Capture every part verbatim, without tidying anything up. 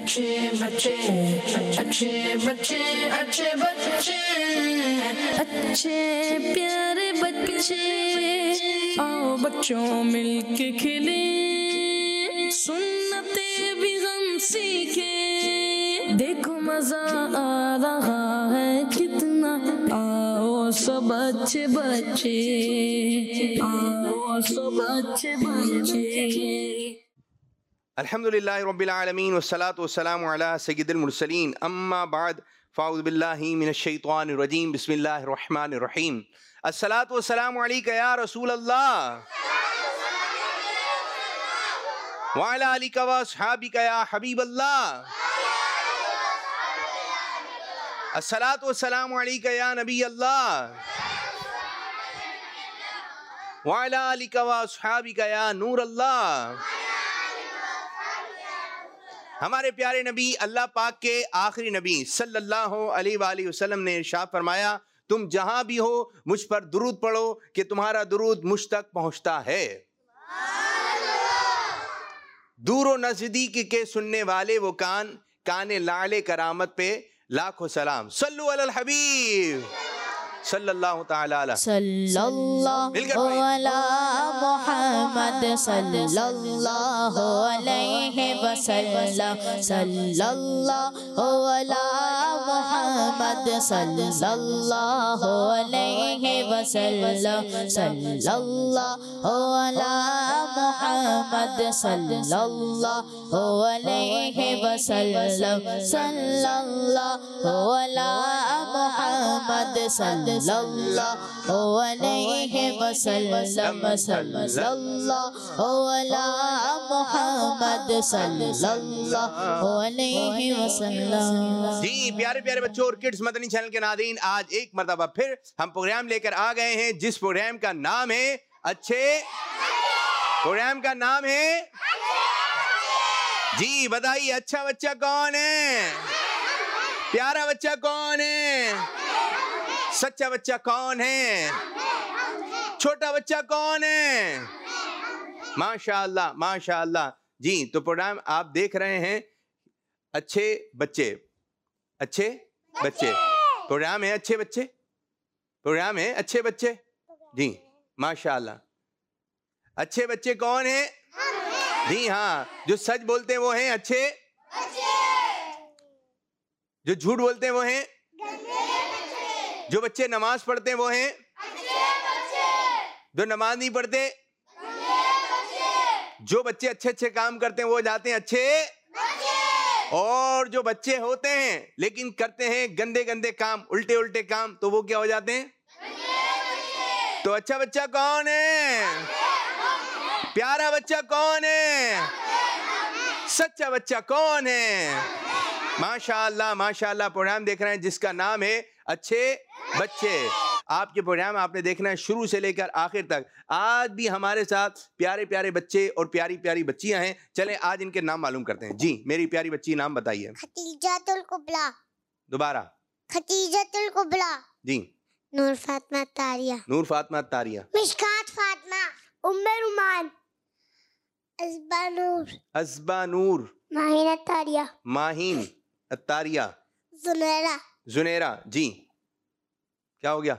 अच्छे बच्चे अच्छे बच्चे अच्छे बच्चे अच्छे प्यारे बच्चे आओ बच्चों मिलके खेले सुन्नते भी हम सीखे देखो मजा आ रहा है कितना आओ सब अच्छे बच्चे आओ सब अच्छे बच्चे अल्हम्दुलिल्लाहि रब्बिल आलमीन वस्सलातु वस्सलामु अला सय्यिदिल मुरसलीन अम्मा बाद फ़अऊज़ु बिल्लाहि मिनश शैतानिर रजीम बिस्मिल्लाहिर रहमानिर रहीम अस्सलातु वस्सलामु अलैका या रसूल अल्लाह व अला आलिका व अस्हाबिका या हबीब अल्लाह अस्सलातु वस्सलामु अलैका या नबी अल्लाह व अला आलिका व अस्हाबिका या नूर अल्लाह। हमारे प्यारे नबी अल्लाह पाक के आखिरी नबी सल्लल्लाहु अलैहि वसल्लम ने इरशाद फरमाया, तुम जहां भी हो मुझ पर दुरूद पढ़ो कि तुम्हारा दुरूद मुझ तक पहुंचता है। दूर व नज़दीक के सुनने वाले वो कान, काने लाले करामत पे लाखों सलाम। सल्लु अलल हबीब सल्लल्लाहु ताला अलैहि सल्लल्लाहु अला मुहम्मद सल्लल्लाहु अलैहि वसल्लम सल्लल्लाहु अला मुहम्मद सल्लल्लाहु अलैहि वसल्लम सल्लल्लाहु अला मुहम्मद सल्लल्लाहु अलैहि वसल्लम सल्लल्लाहु अला मुहम्मद सल्लल्लाहु अलैहि वसल्लम सल्लल्लाहु अला मुहम्मद सल्लल्लाहु अलैहि वसल्लम। जी प्यारे प्यारे बच्चों और किड्स मदनी चैनल के नाज़रीन, आज एक मर्तबा फिर हम प्रोग्राम लेकर आ गए हैं जिस प्रोग्राम का नाम है अच्छे प्रोग्राम का नाम है जी बताइए, अच्छा बच्चा कौन है? प्यारा बच्चा कौन है? सच्चा बच्चा कौन है? छोटा बच्चा कौन है? माशाअल्लाह माशाअल्लाह। जी तो प्रोग्राम आप देख रहे हैं अच्छे बच्चे अच्छे बच्चे प्रोग्राम है अच्छे बच्चे प्रोग्राम है अच्छे बच्चे जी माशाअल्लाह। अच्छे बच्चे कौन है? जी हाँ, जो सच बोलते हैं वो हैं अच्छे, जो झूठ बोलते हैं वो हैं, जो बच्चे नमाज पढ़ते हैं वो हैं, जो नमाज नहीं पढ़ते, जो बच्चे अच्छे अच्छे काम करते हैं वो जाते हैं अच्छे, और जो बच्चे होते हैं लेकिन करते हैं गंदे गंदे काम, उल्टे उल्टे काम, तो वो क्या हो जाते हैं? तो अच्छा बच्चा कौन है? प्यारा बच्चा कौन है? सच्चा बच्चा कौन है? माशाअल्लाह माशाअल्लाह। प्रोग्राम देख रहे हैं जिसका नाम है अच्छे बच्चे। आपके प्रोग्राम आपने देखना है शुरू से लेकर आखिर तक। आज भी हमारे साथ प्यारे प्यारे बच्चे और प्यारी प्यारी बच्चियां हैं। चलें आज इनके नाम मालूम करते हैं। जी मेरी प्यारी बच्ची नाम बताइए। खतीजतुल कुबरा। दोबारा। खतीजतुल कुबरा। जी। नूर फातिमा तारिया। नूर फातिमा तारिया। मिशकात फातिमा। उम्मे रुमान। अज़बा नूर। अज़बा नूर। माहीन तारिया। माहीन तारिया। जुनैरा। जुनैरा। जी क्या हो गया?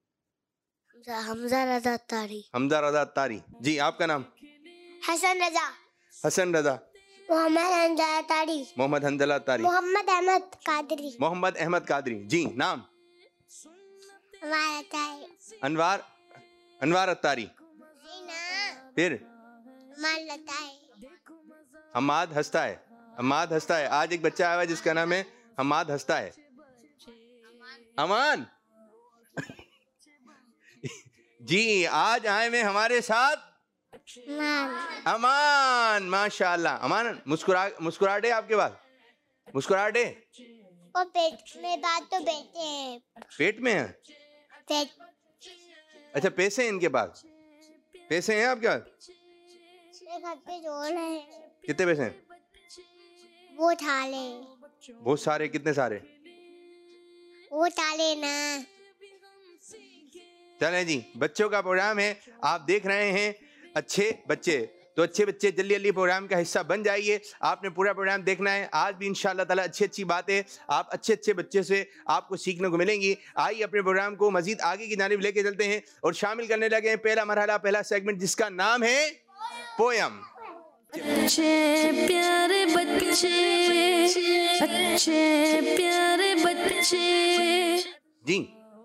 हमजा रजा तारी। हमजा रजा तारी। जी आपका नाम? हसन रजा। हसन रजा। मोहम्मद हंजला तारी। मोहम्मद हंजला तारी। मोहम्मद अहमद कादरी। मोहम्मद अहमद कादरी। जी नाम? अनवार अत्तारी। अनवार अनवार अत्तारी। फिर? हमाद हंसता है। हमाद हंसता है। आज एक बच्चा आया है जिसका नाम है हमाद हंसता है। अमान जी आज आए में हमारे साथ अमान माशाअल्लाह। अमान मुस्कुरा मुस्कुरा दे आपके बाद मुस्कुरा दे। और पेट में बात तो बैठे हैं। पेट में है? पेट। अच्छा पैसे हैं इनके पास? पैसे हैं आपके पास? घर पे जोड़ है। कितने पैसे हैं? वो थाले। बहुत सारे। कितने सारे? वो थाले ना। चलें जी बच्चों का प्रोग्राम है, आप देख रहे हैं अच्छे बच्चे। تو اچھے بچے جلدی جلدی پروگرام کا حصہ بن جائیے. آپ نے پورا پروگرام دیکھنا ہے. آج بھی انشاءاللہ تعالیٰ اچھی اچھی باتیں آپ اچھے اچھے بچے سے آپ کو سیکھنے کو ملیں گی. آئیے اپنے پروگرام کو مزید آگے کی جانب لے کے چلتے ہیں اور شامل کرنے لگے ہیں پہلا مرحلہ, پہلا سیگمنٹ جس کا نام ہے پویم. اچھے پیارے بچے, اچھے پیارے بچے. جی.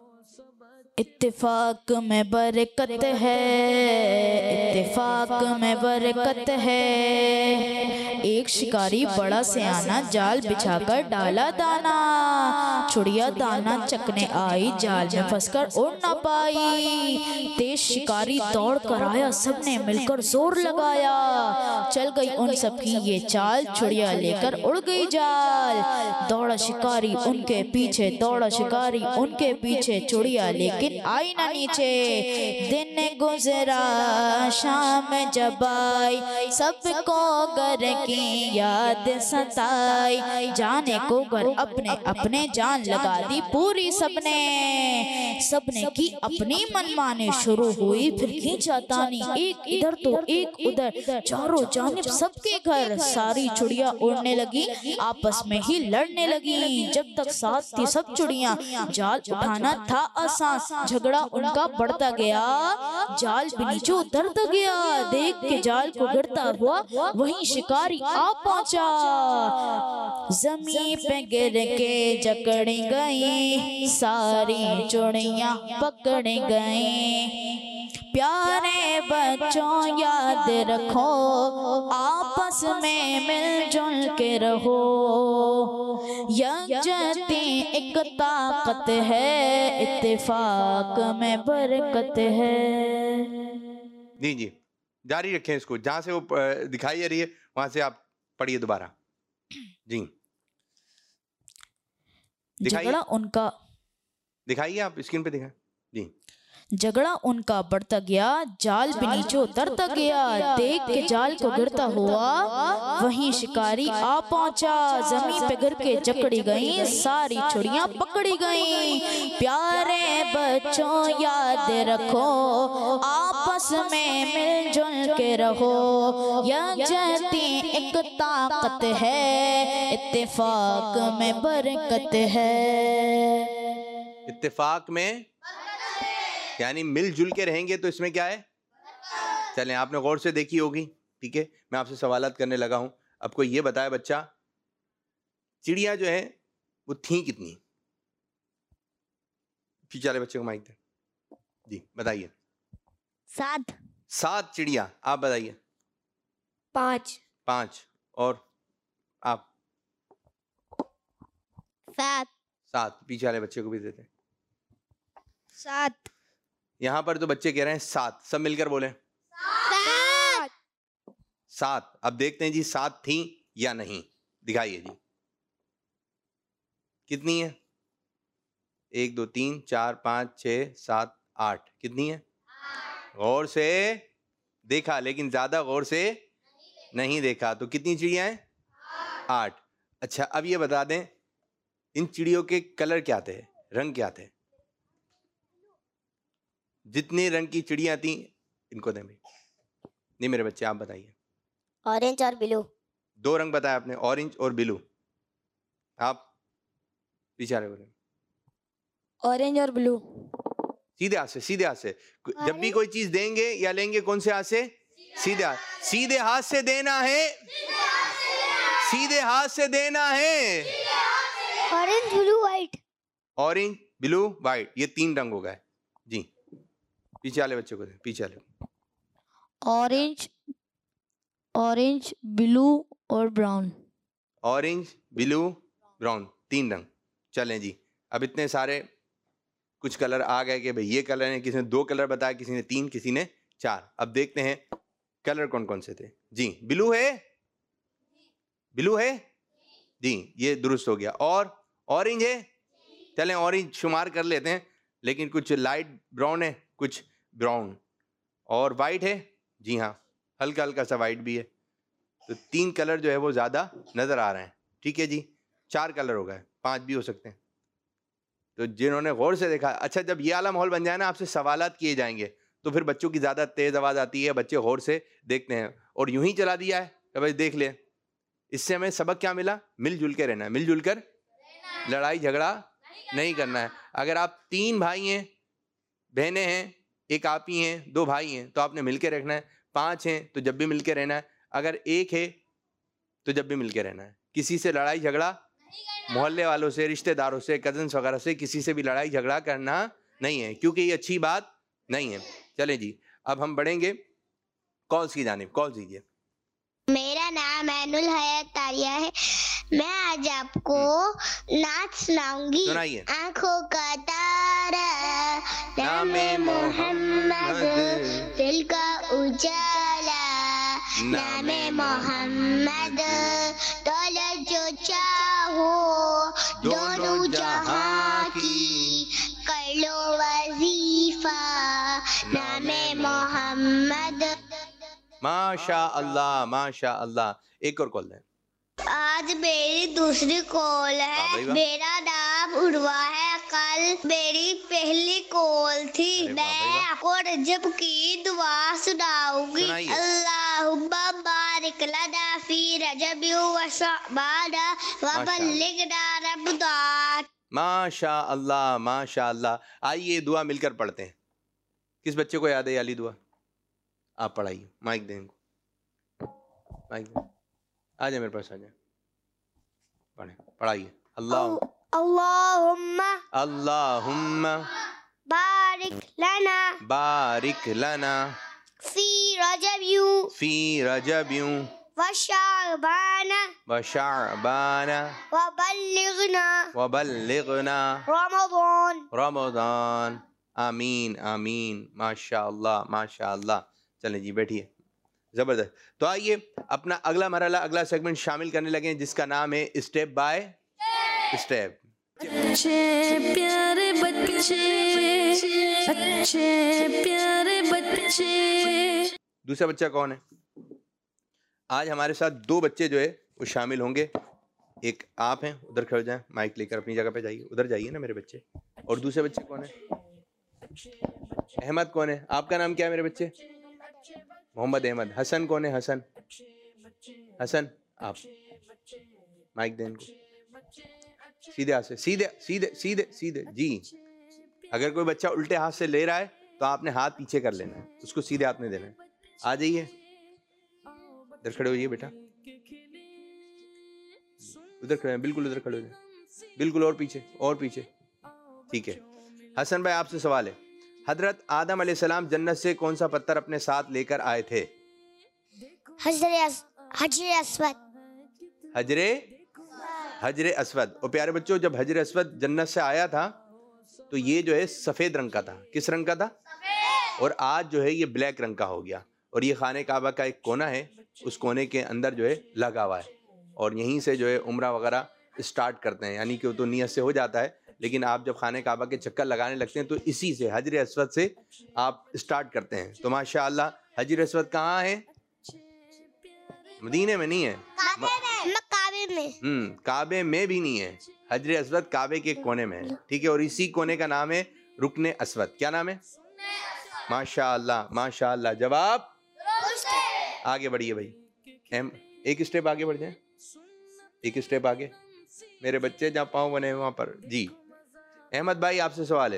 اتفاق میں برکت ہے, اتفاق میں برکت ہے. ایک شکاری بڑا سیانا جال بچھا کر ڈالا دانا. چڑیا دانا چکنے آئی, جال میں پھنس کر اڑ نہ پائی. تیز شکاری دوڑ کر آیا, سب نے مل کر زور لگایا. چل گئی ان سب کی یہ چال, چڑیا لے کر اڑ گئی جال. دوڑا شکاری ان کے پیچھے, دوڑا شکاری ان کے پیچھے, چڑیا لے کے آئی نہ نیچے. دن گزرا شام جب آئی, سب کو گھر کی یاد ستائی. جانے کو گھر اپنے اپنے جان لگا دی پوری سب نے. سب نے کی اپنی منمانی, شروع ہوئی پھر کھینچا تانی. ایک ادھر تو ایک ادھر, چاروں جانب سب کے گھر. ساری چڑیا اڑنے لگی, آپس میں ہی لڑنے لگی. جب تک ساتھ تھی سب چڑیاں, جال اٹھانا تھا آسان. جھگڑا ان کا بڑھتا گیا, جال بھی نیچے اترتا گیا. دیکھ کے جال کو گرتا ہوا وہیں شکاری آ پہنچا. زمین پہ گر کے جکڑی گئی, ساری چڑیاں پکڑ گئیں. پیارے بچوں یاد رکھو, آپس میں مل جل کے رہو. یکجہتی ایک طاقت ہے, اتفاق میں برکت ہے. جی جی جاری رکھیں اس کو, جہاں سے وہ دکھائی جا رہی ہے وہاں سے آپ پڑھیے دوبارہ. جی جھگڑا ان کا, دکھائیے آپ اسکرین پہ دکھائیں. جی. جھگڑا ان کا بڑھتا گیا, جال بھی نیچے اترتا گیا. دیکھ کے جال کو گرتا ہوا وہیں شکاری آ پہنچا. زمین پہ گر کے جکڑی گئیں, ساری چڑیاں پکڑی گئیں. پیارے بچوں یاد رکھو, آپس میں مل جل کے رہو. یکجہتی ایک طاقت ہے, اتفاق میں برکت ہے. اتفاق میں یعنی مل جل کے رہیں گے تو اس میں کیا ہے. چلیں آپ نے غور سے دیکھی ہوگی, ٹھیک ہے. میں آپ سے سوالات کرنے لگا ہوں. اب کو یہ بتایا بچہ, چڑیا جو ہے وہ تھیں کتنی؟ پیچھے والے بچے کو مائک دیں. جی بتائیے. سات. سات چڑیا. آپ بتائیے. پانچ. پانچ. اور آپ؟ سات. سات. پیچھے والے بچے کو بھی دیتے. سات. یہاں پر تو بچے کہہ رہے ہیں سات. سب مل کر بولیں سات. سات. اب دیکھتے ہیں جی سات تھیں یا نہیں. دکھائیے جی کتنی ہے. ایک دو تین چار پانچ چھ سات آٹھ. کتنی ہے؟ غور سے دیکھا لیکن زیادہ غور سے نہیں دیکھا. تو کتنی چڑیاں ہیں؟ آٹھ. اچھا اب یہ بتا دیں ان چڑیوں کے کلر کیا تھے, رنگ کیا تھے؟ جتنے رنگ کی چڑیاں تھیں ان کو دیں بھائی. نہیں میرے بچے آپ بتائیے. اورنج اور بلو. دو رنگ بتایا آپ نے, اورنج اور بلو. آپ پیچھے آ بولیں. اورنج اور بلو. سیدھے ہاتھ سے, سیدھے ہاتھ سے. جب بھی کوئی چیز دیں گے یا لیں گے کون سے ہاتھ سے؟ سیدھے ہاتھ. سیدھے ہاتھ سے دینا ہے, سیدھے ہاتھ سے دینا ہے. Orange blue white. Orange blue white, یہ تین رنگ ہو گئے. جی پیچھے والے بچے کو دیں. پیچھے والے. اورنج, اورنج بلو اور براؤن. اورنج بلو براؤن, تین رنگ. چلیں جی اب اتنے سارے کچھ کلر آ گئے کہ بھئی یہ کلر ہیں. کسی نے دو کلر بتایا, کسی نے تین, کسی نے چار. اب دیکھتے ہیں کلر کون کون سے تھے. جی بلو ہے, بلو ہے جی یہ درست ہو گیا. اور اورنج ہے, چلیں اورنج شمار کر لیتے ہیں لیکن کچھ لائٹ براؤن ہے, کچھ براؤن. اور وائٹ ہے, جی ہاں ہلکا ہلکا سا وائٹ بھی ہے. تو تین کلر جو ہے وہ زیادہ نظر آ رہے ہیں. ٹھیک ہے جی چار کلر ہو گئے, پانچ بھی ہو سکتے ہیں. تو جنہوں نے غور سے دیکھا. اچھا جب یہ والا ماحول بن جائے نا, آپ سے سوالات کیے جائیں گے تو پھر بچوں کی زیادہ تیز آواز آتی ہے, بچے غور سے دیکھتے ہیں, اور یوں ہی چلا دیا ہے کہ بھائی دیکھ لیں. اس سے ہمیں سبق کیا ملا؟ مل جل کے رہنا ہے, مل جل کر لڑائی جھگڑا نہیں کرنا ہے. اگر آپ تین بھائی ہیں, بہنیں ہیں, ایک آپ ہی ہیں, دو بھائی ہیں, تو آپ نے مل کے رکھنا ہے. پانچ ہیں تو جب بھی مل کے رہنا ہے. اگر ایک ہے تو جب بھی مل کے رہنا ہے. کسی سے لڑائی جھگڑا, محلے والوں سے, رشتہ داروں سے, کزنس وغیرہ سے کسی سے بھی لڑائی جھگڑا کرنا نہیں ہے, کیونکہ یہ اچھی بات نہیں ہے. چلیں جی, اب ہم بڑھیں گے کالز کی جانب. کال دیجیے. میرا نام عین الحیات تاریہ ہے. میں آج آپ کو نعت سناؤں گی. سنائیے. آنکھوں کا تارا نام محمد, دل کا اجالا نام محمد, دولت جو چاہو دونوں جہاں کی, کر لو وظیفہ نام محمد. ماشاء اللہ ماشاء اللہ. ایک اور کال دیں. آج میری دوسری کال ہے. میرا نام عروہ ہے. کل میری پہلی کال تھی. میں آپ کو رجب کی دعا سناؤں گی. اللہم بارک لنا فی رجب و شعبان و بلغنا رمضان. ماشاء اللہ ماشاء اللہ. آئیے دعا مل کر پڑھتے ہیں. کس بچے کو یاد ہے یہ والی دعا؟ آپ پڑھائیے. مائک دیں ان کو, مائک دیں. آ جائیں میرے پاس, آ جائیں, پڑھیں, پڑھائیے. اللہ اللہم اللہم بارک لنا بارک لنا فی رجب فی رجب و شعبان و شعبان و بلغنا و بلغنا رمضان. رمضان. آمین آمین. ماشاء اللہ ماشاء اللہ. چلیں جی بیٹھیے. زبردست. تو آئیے اپنا اگلا مرحلہ, اگلا سیگمنٹ شامل کرنے لگے, جس کا نام ہے اسٹیپ بائی اسٹیپ. اچھے پیارے بچے, اچھے پیارے بچے. دوسرا بچہ کون ہے؟ آج ہمارے ساتھ دو بچے جو ہے وہ شامل ہوں گے. ایک آپ ہیں, ادھر کھڑے جائیں, مائک لے کر اپنی جگہ پہ جائیے, ادھر جائیے نا میرے بچے. اور دوسرے بچے کون ہیں؟ احمد کون ہے؟ آپ کا نام کیا ہے میرے بچے؟ محمد احمد. حسن کون ہے؟ حسن حسن آپ مائک دیں ان کو. سیدھے ہاتھ سے, سیدھے سیدھے سیدھے سیدھے. جی, اگر کوئی بچہ الٹے ہاتھ سے لے رہا ہے تو آپ نے ہاتھ پیچھے کر لینا ہے, اس کو سیدھے ہاتھ میں دینا ہے. آ جائیے, ادھر کھڑے ہوئیے بیٹا, ادھر کھڑے ہیں, بالکل ادھر کھڑے ہو جائیں, بالکل, اور پیچھے اور پیچھے. ٹھیک ہے. حسن بھائی آپ سے سوال ہے. حضرت آدم علیہ السلام جنت سے کون سا پتھر اپنے ساتھ لے کر آئے تھے؟ حجر اسود. حجر حجر اسود. اور پیارے بچوں, جب حجر اسود جنت سے آیا تھا تو یہ جو ہے سفید رنگ کا تھا. کس رنگ کا تھا؟ اور آج جو ہے یہ بلیک رنگ کا ہو گیا. اور یہ خانہ کعبہ کا ایک کونا ہے, اس کونے کے اندر جو ہے لگا ہوا ہے, اور یہیں سے جو ہے عمرہ وغیرہ اسٹارٹ کرتے ہیں. یعنی کہ وہ تو نیت سے ہو جاتا ہے, لیکن آپ جب خانہ کعبہ کے چکر لگانے لگتے ہیں تو اسی سے, حجر اسود سے آپ اسٹارٹ کرتے ہیں. تو ماشاءاللہ حجر اسود کہاں ہے؟ مدینے میں نہیں ہے, کعبے میں. ہم کعبے میں بھی نہیں ہے. حجر اسود کعبے کے کونے میں ہے. ٹھیک ہے. اور اسی کونے کا نام ہے رکن اسود. کیا نام ہے؟ ماشاءاللہ ماشاءاللہ. جواب آگے بڑھیے بھائی. ایک اسٹیپ آگے بڑھ جائیں, ایک اسٹیپ آگے. میرے بچے جہاں پاؤں بنے وہاں پر. جی احمد بھائی آپ سے سوال ہے.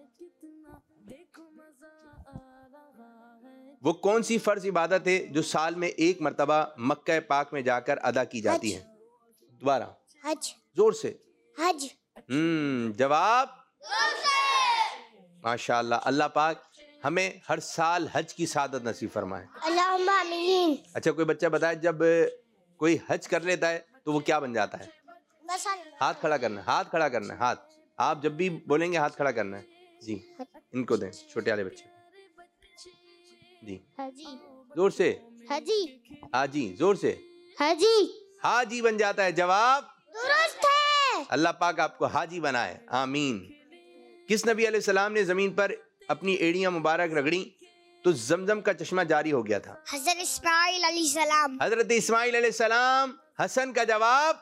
وہ کون سی فرض عبادت ہے جو سال میں ایک مرتبہ مکہ پاک میں جا کر ادا کی جاتی ہے؟ دوبارہ حج. زور سے. حج. ہم جواب ماشاءاللہ. اللہ پاک ہمیں ہر سال حج کی سعادت نصیب فرمائے. اللہم آمین. اچھا کوئی بچہ بتائے, جب کوئی حج کر لیتا ہے تو وہ کیا بن جاتا ہے؟ ہاتھ کھڑا کرنا ہے, ہاتھ کھڑا کرنا ہے, ہاتھ. آپ جب بھی بولیں گے ہاتھ کھڑا کرنا ہے. جی ان کو دیں, چھوٹے والے بچے. جی حجی. زور سے. حجی. حاجی. زور سے. حجی. حاجی بن جاتا ہے. جواب درست ہے. اللہ پاک آپ کو حاجی بنائے. آمین. کس نبی علیہ السلام نے زمین پر اپنی ایڑیاں مبارک رگڑی تو زمزم کا چشمہ جاری ہو گیا تھا؟ حضرت اسماعیل علیہ السلام. حضرت اسماعیل علیہ السلام. حسن کا جواب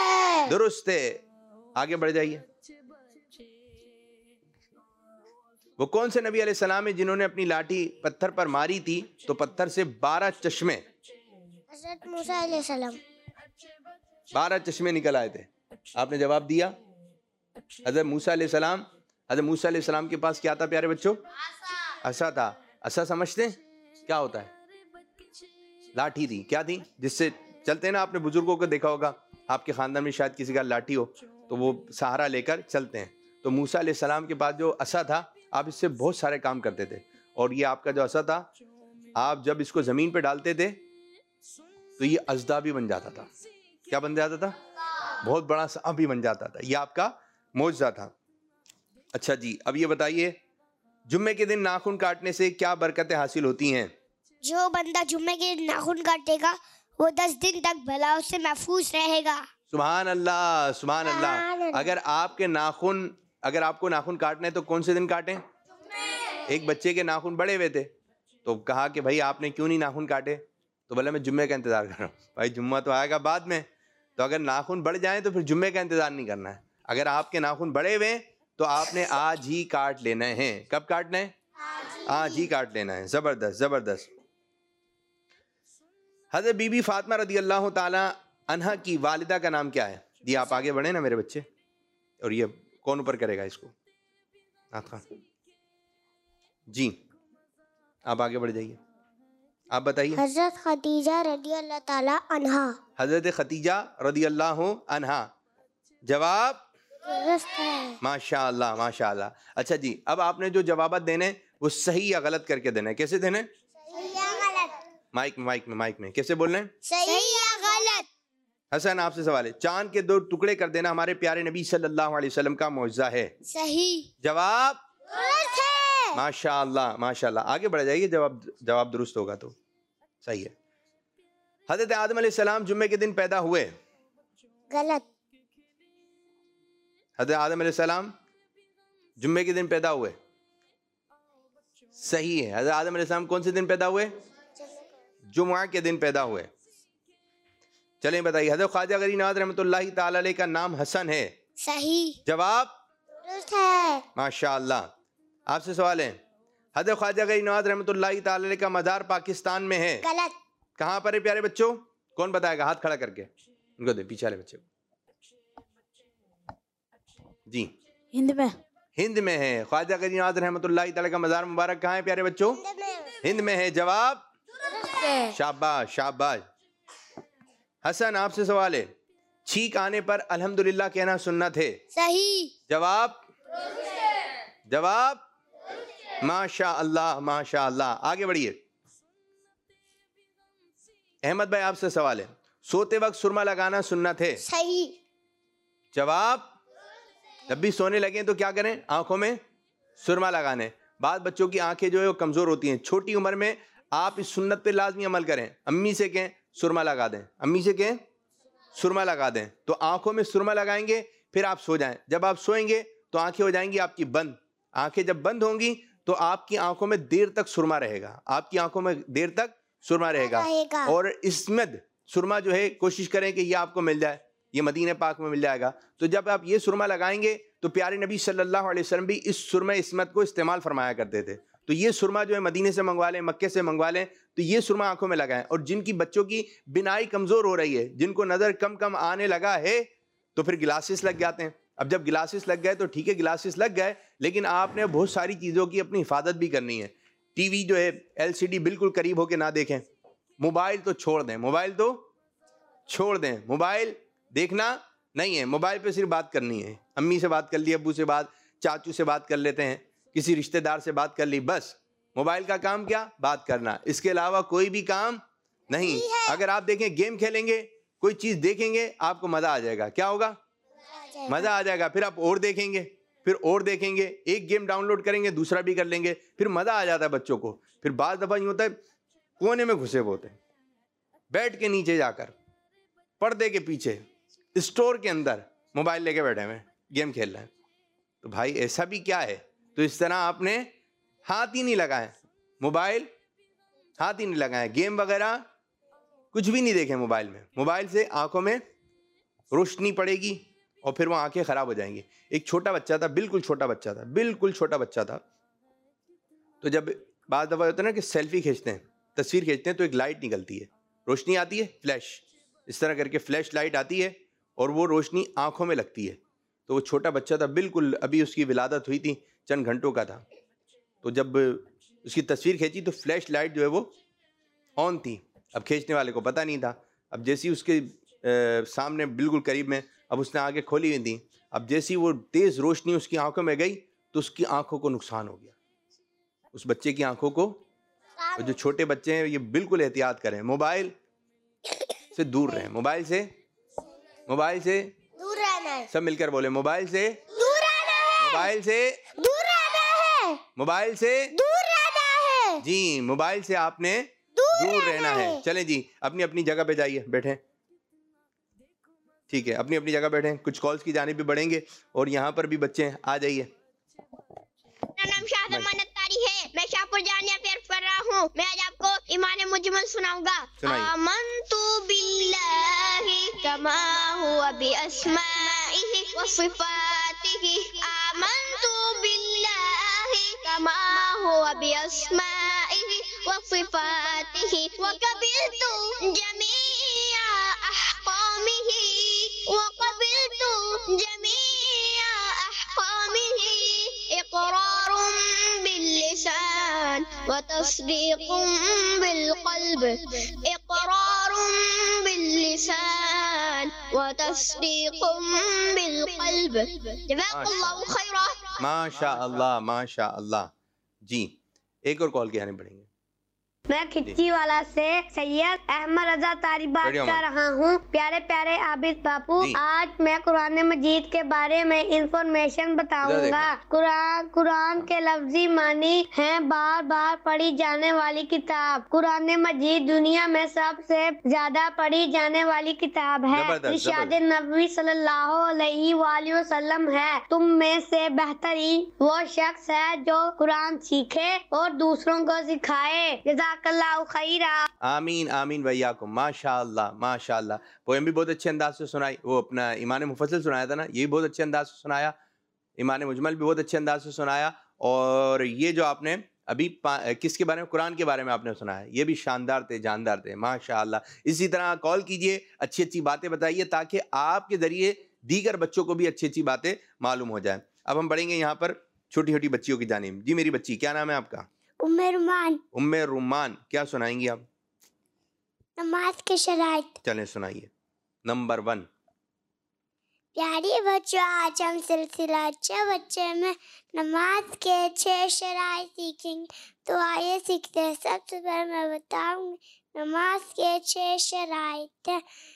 درست ہے. آگے بڑھ جائیے. وہ کون سے نبی علیہ السلام ہیں جنہوں نے اپنی لاٹھی پتھر پر ماری تھی تو پتھر سے بارہ چشمے حضرت موسیٰ علیہ السلام. بارہ چشمے نکل آئے تھے؟ آپ نے جواب دیا حضرت موسیٰ علیہ السلام. حضرت موسیٰ علیہ السلام کے پاس کیا تھا پیارے بچوں؟ عصا تھا. عصا سمجھتے ہیں کیا ہوتا ہے؟ لاٹھی تھی. کیا تھی؟ جس سے چلتے ہیں نا. آپ نے بزرگوں کو دیکھا ہوگا, آپ کے خاندان میں شاید کسی کا لاٹھی ہو تو وہ سہارا لے کر چلتے ہیں. تو موسیٰ علیہ السلام کے پاس جو عصا تھا, آپ اس سے بہت سارے کام کرتے تھے. اور یہ آپ کا جو عصا تھا, آپ جب اس کو زمین پہ ڈالتے تھے تو یہ اژدہا بھی بن جاتا تھا. کیا بن جاتا تھا؟ بہت بڑا سانپ بھی بن جاتا تھا. یہ آپ کا معجزہ تھا. اچھا جی, اب یہ بتائیے جمعے کے دن ناخن کاٹنے سے کیا برکتیں حاصل ہوتی ہیں؟ جو بندہ جمعے کے دن ناخن کاٹے گا وہ دس دن تک بلاؤ سے محفوظ رہے گا. سبحان اللہ, سبحان اللہ. اگر آپ کے ناخن اگر آپ کو ناخن کاٹنے تو کون سے دن کاٹیں؟ ایک بچے کے ناخن بڑے ہوئے تھے تو کہا کہ بھائی آپ نے کیوں نہیں ناخن کاٹے؟ تو بولے میں جمعے کا انتظار کر رہا ہوں. بھائی جمعہ تو آئے گا بعد میں, تو اگر ناخن بڑھ جائیں تو پھر جمعے کا انتظار نہیں کرنا ہے. اگر آپ کے ناخن بڑے ہوئے تو آپ نے آج ہی کاٹ لینا ہے. کب کاٹنا ہے؟ آج ہی کاٹ لینا ہے. زبردست زبردست. حضرت بی بی فاطمہ رضی اللہ تعالی عنہا کی والدہ کا نام کیا ہے؟ جی آپ آگے بڑھیں نا میرے بچے. اور یہ کون اوپر کرے گا اس کو؟ نعت خان جی آپ آگے بڑھ جائیے, آپ بتائیے. حضرت خدیجہ رضی اللہ تعالی عنہا. حضرت خدیجہ رضی اللہ عنہا. جواب درست ہے. ماشاء اللہ ماشاء اللہ. اچھا جی, اب آپ نے جو جوابات دینے وہ صحیح یا غلط کر کے دینے. کیسے دینے؟ صحیح یا غلط؟ مائک میں مائک میں مائک میں کیسے بولنے؟ صحیح یا غلط. حسن آپ سے سوال ہے. چاند کے دو ٹکڑے کر دینا ہمارے پیارے نبی صلی اللہ علیہ وسلم کا معجزہ ہے. صحیح. جواب غلط ہے. ماشاء اللہ ماشاء اللہ. آگے بڑھ جائیے, جواب جواب درست ہوگا تو صحیح ہے. حضرت آدم علیہ السلام جمعے کے دن پیدا ہوئے. غلط. حضرت آدم علیہ السلام جمعے کے دن پیدا ہوئے. صحیح ہے. حضرت آدم علیہ السلام کون سے دن پیدا ہوئے؟ جمعہ کے دن پیدا ہوئے. چلیں بتائیے. حضرت خواجہ غریب نواز رحمۃ اللہ تعالی علیہ کا نام حسن ہے. صحیح. جواب درست ہے. ماشاء اللہ. آپ سے سوال ہے. حضرت خواجہ غریب نواز رحمۃ اللہ تعالی علیہ کا مزار پاکستان میں ہے. غلط. کہاں پر ہے پیارے بچوں؟ کون بتائے گا؟ ہاتھ کھڑا کر کے. ان کو دے, پیچھے والے بچے کو. جی ہند میں. ہند میں ہے. خواجہ غریب نواز رحمۃ اللہ تعالی کا مزار مبارک کہاں ہے پیارے بچوں؟ ہند میں ہے. جواب شاباش شاباش. حسن آپ سے سوال ہے. چھینک آنے پر الحمدللہ کہنا سنت ہے. صحیح. جواب جواب ماشاء اللہ ماشاء اللہ. آگے بڑھیے. احمد بھائی آپ سے سوال ہے. سوتے وقت سرما لگانا سنت ہے. صحیح. جواب جب بھی سونے لگیں تو کیا کریں؟ آنکھوں میں سرما لگانے. بعض بچوں کی آنکھیں جو ہے وہ کمزور ہوتی ہیں. چھوٹی عمر میں آپ اس سنت پہ لازمی عمل کریں. امی سے کہیں سرما لگا دیں. امی سے کہیں سرما لگا دیں. تو آنکھوں میں سرما لگائیں گے, پھر آپ سو جائیں. جب آپ سوئیں گے تو آنکھیں ہو جائیں گی آپ کی بند. آنکھیں جب بند ہوں گی تو آپ کی آنکھوں میں دیر تک سرما رہے گا. آپ کی آنکھوں میں دیر تک سرما رہے گا. اور اسمد سرما جو ہے کوشش کریں کہ یہ آپ کو مل جائے. یہ مدینہ پاک میں مل جائے گا. تو جب آپ یہ سرما لگائیں گے تو پیارے نبی صلی اللہ علیہ وسلم بھی اس سرما اسمت کو استعمال فرمایا کرتے تھے. تو یہ سرما جو ہے مدینے سے منگوا لیں, مکے سے منگوا لیں, تو یہ سرما آنکھوں میں لگائیں. اور جن کی بچوں کی بینائی کمزور ہو رہی ہے, جن کو نظر کم کم آنے لگا ہے, تو پھر گلاسز لگ جاتے ہیں. اب جب گلاسز لگ گئے تو ٹھیک ہے, گلاسز لگ گئے, لیکن آپ نے بہت ساری چیزوں کی اپنی حفاظت بھی کرنی ہے. ٹی وی جو ہے ایل سی ڈی بالکل قریب ہو کے نہ دیکھیں. موبائل تو چھوڑ دیں, موبائل تو چھوڑ دیں. موبائل دیکھنا نہیں ہے, موبائل پہ صرف بات کرنی ہے. امی سے بات کر لی, ابو سے بات, چاچو سے بات کر لیتے ہیں, کسی رشتہ دار سے بات کر لی, بس. موبائل کا کام کیا؟ بات کرنا. اس کے علاوہ کوئی بھی کام نہیں. اگر آپ دیکھیں گیم کھیلیں گے, کوئی چیز دیکھیں گے, آپ کو مزہ آ جائے گا. کیا ہوگا؟ مزہ آ جائے گا. پھر آپ اور دیکھیں گے, پھر اور دیکھیں گے, ایک گیم ڈاؤن لوڈ کریں گے, دوسرا بھی کر لیں گے, پھر مزہ آ جاتا ہے بچوں کو. پھر بعض دفعہ یہ ہوتا ہے کونے میں گھسے ہوتے ہیں, بیٹھ کے نیچے جا کر پردے کے پیچھے اسٹور کے اندر موبائل لے کے بیٹھے ہوئے گیم کھیل رہے ہیں. تو بھائی ایسا بھی کیا ہے؟ تو اس طرح آپ نے ہاتھ ہی نہیں لگائے, موبائل ہاتھ ہی نہیں لگائے, گیم وغیرہ کچھ بھی نہیں دیکھیں موبائل میں. موبائل سے آنکھوں میں روشنی پڑے گی اور پھر وہ آنکھیں خراب ہو جائیں گی. ایک چھوٹا بچہ تھا, بالکل چھوٹا بچہ تھا, بالکل چھوٹا بچہ تھا, تو جب بعض دفعہ ہوتا ہے نا کہ سیلفی کھینچتے ہیں, تصویر کھینچتے ہیں, تو ایک لائٹ نکلتی ہے, روشنی آتی ہے, فلیش, اس طرح کر کے فلیش لائٹ آتی ہے اور وہ روشنی آنکھوں میں لگتی ہے. تو وہ چھوٹا بچہ تھا, بالکل ابھی اس کی ولادت ہوئی تھی, چند گھنٹوں کا تھا. تو جب اس کی تصویر کھینچی تو فلیش لائٹ جو ہے وہ آن تھی. اب کھینچنے والے کو پتہ نہیں تھا. اب جیسی اس کے سامنے بالکل قریب میں, اب اس نے آنکھیں کھولی ہوئی تھیں, اب جیسی وہ تیز روشنی اس کی آنکھوں میں گئی تو اس کی آنکھوں کو نقصان ہو گیا, اس بچے کی آنکھوں کو. اور جو چھوٹے بچے ہیں یہ بالکل احتیاط کریں, موبائل سے دور رہیں, موبائل سے موبائل سے دور رہنا ہے, سب مل کر بولے, موبائل سے دور رہنا ہے, موبائل سے دور رہنا ہے, موبائل سے دور رہنا ہے. جی موبائل سے آپ نے دور رہنا ہے. چلیں جی اپنی اپنی جگہ پہ جائیے, بیٹھیں, ٹھیک ہے, اپنی اپنی جگہ بیٹھیں. کچھ کالز کی جانب بھی بڑھیں گے اور یہاں پر بھی بچے ہیں, آ جائیے. میرا نام شاہ زمان اتاری ہے, میں شاہ پور جامعہ پیئر پڑھ رہا ہوں. میں آج آپ کو ایمان مجمل سناؤں گا. آمنت باللہ کما ہوا باسمائہ وصفاتہ, آمنت باللہ کما ہوا باسمائہ وصفاتہ, وقبلت جمیع احکامہ وقبلت جمیع احکامہ, اقرار باللسان وتصدیق بالقلب, اقرار باللسان وتصدیق بالقلب. جزاک اللہ خیرا. ماشاء اللہ ماشاء اللہ. جی ایک اور کال کی آنے پڑیں گے. میں کھچی والا سے سید احمد رضا طاری بات کر رہا ہوں. پیارے پیارے عابد باپو, آج میں قرآن مجید کے بارے میں انفارمیشن بتاؤں گا. قرآن قرآن کے لفظی معنی ہیں بار بار پڑھی جانے والی کتاب. قرآن مجید دنیا میں سب سے زیادہ پڑھی جانے والی کتاب ہے. ارشاد نبوی صلی اللہ علیہ وآلہ وسلم ہے, تم میں سے بہترین وہ شخص ہے جو قرآن سیکھے اور دوسروں کو سکھائے. جزاک اللہ خیرہ. آمین آمین ویاکم. ماشاء اللہ ماشاء اللہ. پویم بھی بہت اچھے انداز سے سنائی, وہ اپنا ایمان مفصل سنایا تھا نا, یہ بھی بہت اچھے انداز سے سنایا. ایمان مجمل بھی بہت اچھے انداز سے سنایا. اور یہ جو آپ نے ابھی کس کے بارے میں, قرآن کے بارے میں آپ نے سنایا, یہ بھی شاندار تھے, جاندار تھے, ماشاء اللہ. اسی طرح کال کیجئے, اچھی اچھی باتیں بتائیے تاکہ آپ کے ذریعے دیگر بچوں کو بھی اچھی اچھی باتیں معلوم ہو جائیں. اب ہم پڑھیں گے یہاں پر چھوٹی چھوٹی بچیوں کی جانب. جی میری بچی, کیا نام ہے آپ کا؟ ام رومان. ام رومان, کیا سنائیں گی آپ؟ نماز کے شرائط. چلیں سنائیے. Number one. پیاری بچوں, آج ہم سلسلہ اچھے بچے میں نماز کے چھ شرائط سیکھیں گے. تو آئیے سیکھتے ہیں. سب سے پہلے میں بتاؤں گی نماز کے چھ شرائط.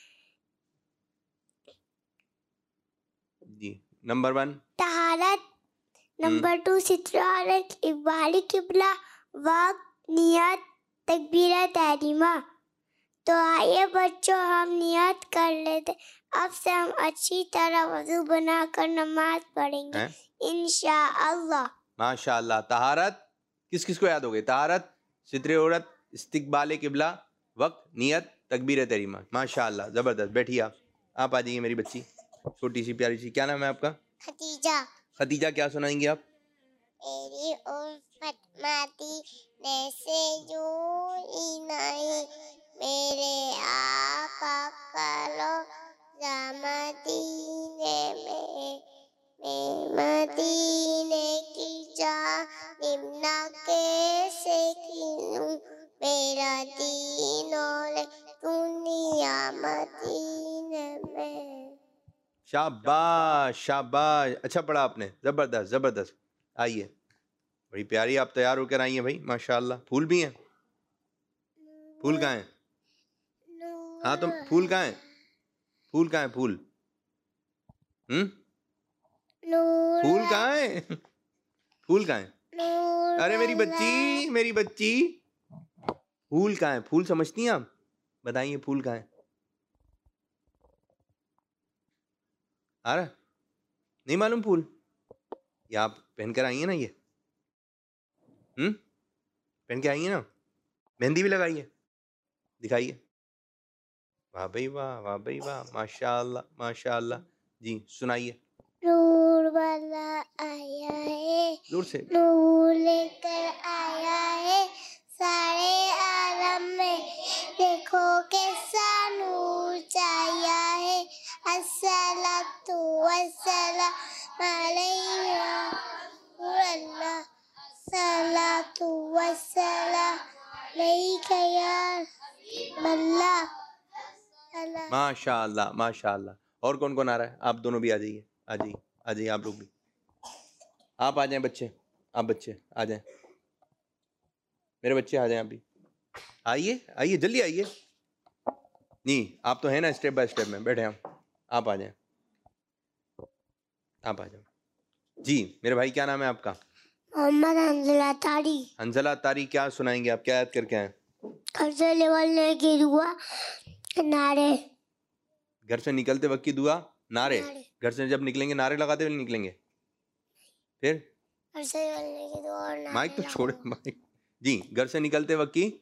جی نمبر ون طہارت. نمبر ٹو سترارت, اقبالی قبلہ, وقت, نیت, تکبیر تحریمہ. تو آئیے بچوں ہم نیت کر لیتے. اب سے ہم اچھی طرح وضو بنا کر نماز پڑھیں گے انشاءاللہ. ماشاء اللہ. طہارت کس کس کو یاد ہو گئی؟ طہارت, ستر عورت, استقبال قبلہ, وقت, نیت, تکبیر تحریمہ. ماشاء اللہ زبردست. بیٹھیے آپ, آپ آ جائیے میری بچی, چھوٹی سی پیاری سی. کیا نام ہے آپ کا؟ خدیجہ. خدیجہ, کیا سنائیں گی آپ؟ میری الفت مدینے سے جوئی نہیں, میرے آقا کرو مدینے میں, میں مدینے کی جانب نہ کیسے کھلوں, میرا دین اور دنیا مدینے میں. شاباش شاباش, اچھا پڑھا آپ نے, زبردست زبردست. آئیے, بڑی پیاری آپ تیار ہو کر آئی ہیں بھائی, ماشاء اللہ. پھول بھی ہیں؟ پھول کہاں ہیں؟ ہاں تو پھول کہاں ہیں؟ پھول کہاں ہیں پھول؟ ہم پھول کہاں ہیں؟ پھول کہاں ہیں؟ ارے میری بچی میری بچی پھول کہاں ہیں؟ پھول سمجھتی ہیں آپ؟ بتائیے پھول کہاں ہیں؟ آ رہا نہیں معلوم پھول؟ یہ آپ پہن کر آئی ہیں نا, یہ ہم پہن کے آئی ہیں نا, مہندی بھی لگائی ہے, دکھائیے. واہ بھائی واہ, واہ بھائی واہ, ماشاء اللہ ماشاء اللہ. جی سنائیے. نور والا آیا ہے زور سے. نور لے کر آیا ہے سارے عالم میں دیکھو کیسا نور چاہیا ہے الصلاۃ والسلام علیہ اللہ الصلاۃ والسلام علیک یا اللہ. ماشاء اللہ ماشاء اللہ. اور کون کون آ رہا ہے؟ آپ دونوں بھی آ جائیے, آ جائیے آ جائیے آپ لوگ بھی. آپ آ جائیں بچے, آپ بچے آ جائیں, میرے بچے آ جائیں. آپ بھی آئیے آئیے جلدی آئیے. نہیں آپ تو ہیں نا اسٹیپ بائی اسٹیپ میں بیٹھے ہم. آپ آ جائیں, آپ آ جائیں. جی میرے بھائی کیا نام ہے آپ کا؟ محمد حنزلہ طاری. حنزلہ طاری, کیا سنائیں گے آپ؟ کیا یاد کر کے آئیں؟ گھر سے نکلنے کی دعا نعرے. گھر سے نکلتے وقت کی دعا نعرے. گھر سے جب نکلیں گے نعرے لگاتے ہوئے نکلیں گے؟ پھر گھر سے نکلنے کی دعا اور نعرے مائک تو چھوڑے مائک. جی گھر سے نکلتے وقت کی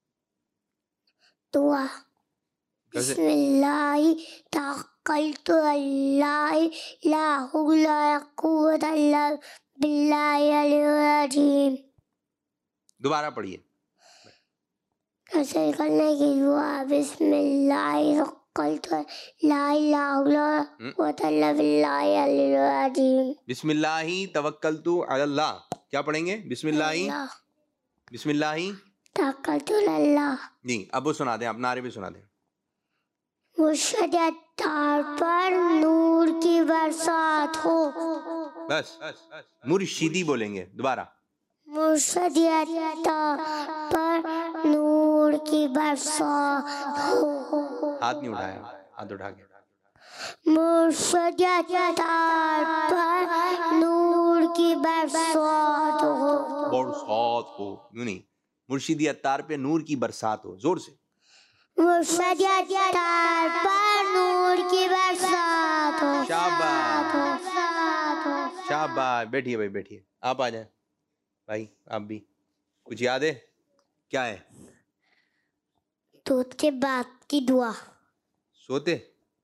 دعا. بسم اللہ توکلت علی اللہ لا لا قوت الا باللہ العلی العظیم. دوبارہ پڑھیے. گھر سے نکلنے کی دعا بسم اللہ توکلت لا الہ الا قوت الا باللہ العلی العظیم. بسم اللہ توکلت علی اللہ. کیا پڑھیں گے؟ بسم اللہ بسم اللہ توکلت علی اللہ. جی اب وہ سنا دیں, آپ نعرے بھی سنا دیں. مرشد اتار پر نور کی برسات ہو. بس مرشدی بولیں گے دوبارہ. مرشد اتار پر نور کی برسات ہو. ہاتھ نہیں اٹھایا, ہاتھ اٹھا کے. مرشد اتار پر نور کی برسات ہو. برسات ہو یوں نہیں, مرشدی اتار پہ نور کی برسات ہو. زور سے. مرشد اتار پر نور کی برسات ہو. شاباش شاباش. بیٹھیے بھائی بیٹھیے. آپ آ جائیں بھائی, آپ بھی. کچھ یاد ہے؟ کیا ہے؟ دودھ کے بعد کی دعا. سوتے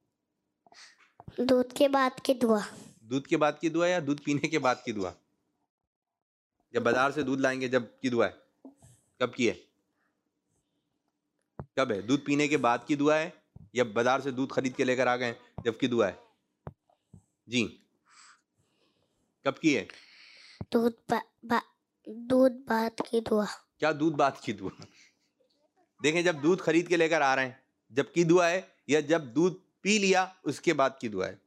دودھ کے بعد کی دعا. دودھ کے بعد کی دعا یا دودھ پینے کے بعد کی دعا؟ جب بازار سے دودھ لائیں گے جب کی دعا ہے, کب کی ہے؟ کب ہے؟ دودھ پینے کے بعد کی دعا ہے یا بازار سے دودھ خرید کے لے کر آ گئے جب کی دعا ہے؟ جی کب کی ہے؟ دودھ با با دودھ بعد کی دعا. کیا دودھ بعد کی دعا؟ دیکھیں جب دودھ خرید کے لے کر آ رہے ہیں جب کی دعا ہے یا جب دودھ پی لیا اس کے بعد کی دعا ہے؟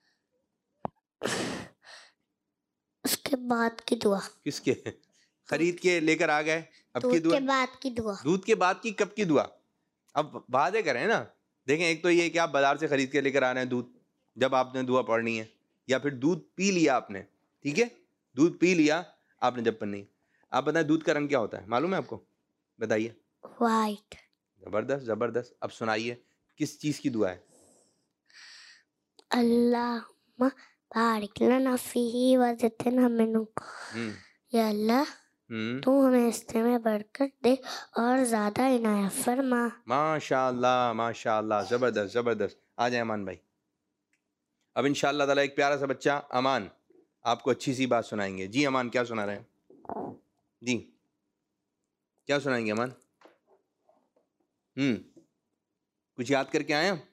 اس کے بعد کی دعا. کس کے؟ خرید کے لے کر آ گئے اب کی دودھ دعا. کے بعد کی دعا. دودھ کے بعد کی کب کی دعا؟ اب وعدے کریں نا. دیکھیں ایک تو یہ کہ آپ بازار سے خرید کے لے کر آ رہے ہیں دودھ جب آپ نے دعا پڑھنی ہے, یا پھر دودھ پی لیا آپ نے. ٹھیک ہے, دودھ پی لیا آپ نے جب پڑھنی ہے. آپ بتائیں دودھ کا رنگ کیا ہوتا ہے؟ معلوم ہے آپ کو؟ بتائیے. وائٹ. زبردست زبردست. اب سنائیے کس چیز کی دعا ہے؟ اللہم بارک لنا فیہ وزدنا منہ. یا اللہ تو ہمیں اس میں برکت دے اور زیادہ عنایت فرما. ماشاء اللہ ماشاء اللہ. زبردست زبردست. آ جائیں امان بھائی. اب انشاءاللہ تعالیٰ ایک پیارا سا بچہ امان آپ کو اچھی سی بات سنائیں گے. جی امان کیا سنا رہے ہیں؟ جی کیا سنائیں گے امان؟ ہوں کچھ یاد کر کے آئے ہیں؟